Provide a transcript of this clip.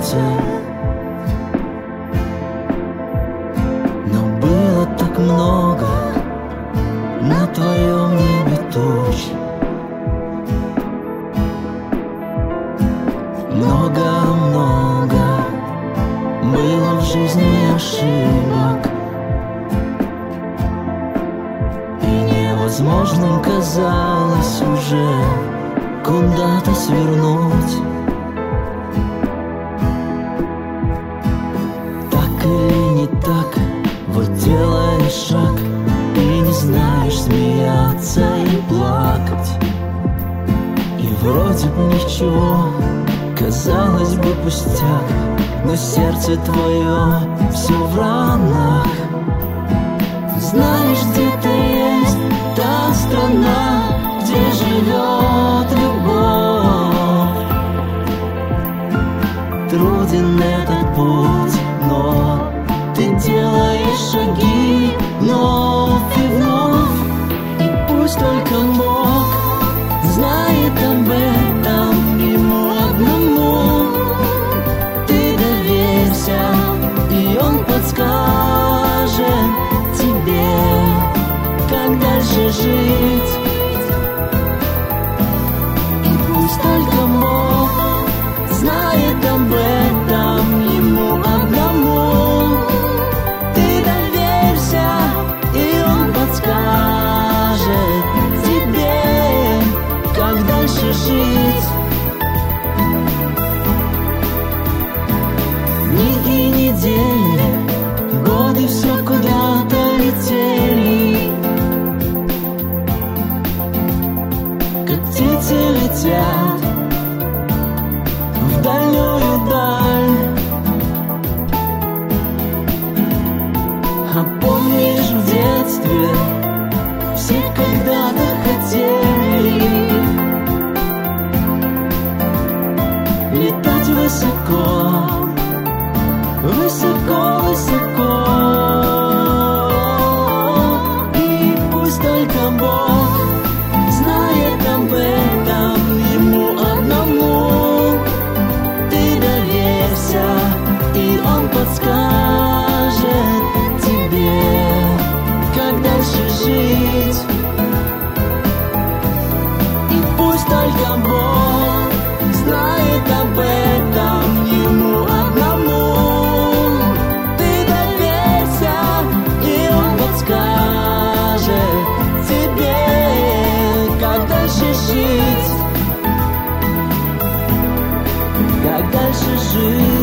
сердце. Но было так много на твоем небе туч. Много-много было в жизни ошибок, и невозможным казалось уже куда-то свернуть. Так или не так, вот делаешь шаг и не знаешь, смеяться и плакать. И вроде бы ничего, казалось бы, пустяк, но сердце твое все в ранах. Знаешь, где-то есть та страна, где живет любовь. Труден этот путь, но ты делаешь шаги вновь и вновь. И пусть только Бог знает об этом, ему одному ты доверься, и он подскажет тебе, как дальше жить. И пусть только Бог знает об этом, ему одному ты доверься, и он подскажет тебе, как дальше жить. Дни и недели, годы все куда-то летели, как птицы летят в дальнюю даль. А помнишь, в детстве все когда-то хотели летать высоко, высоко-высоко. И пусть только Бог знает об этом, ему одному ты доверься, и он подскажет тебе, как дальше жить. И пусть только Бог знает об этом, ему одному ты доверься, и он подскажет тебе, как дальше жить, как дальше жить.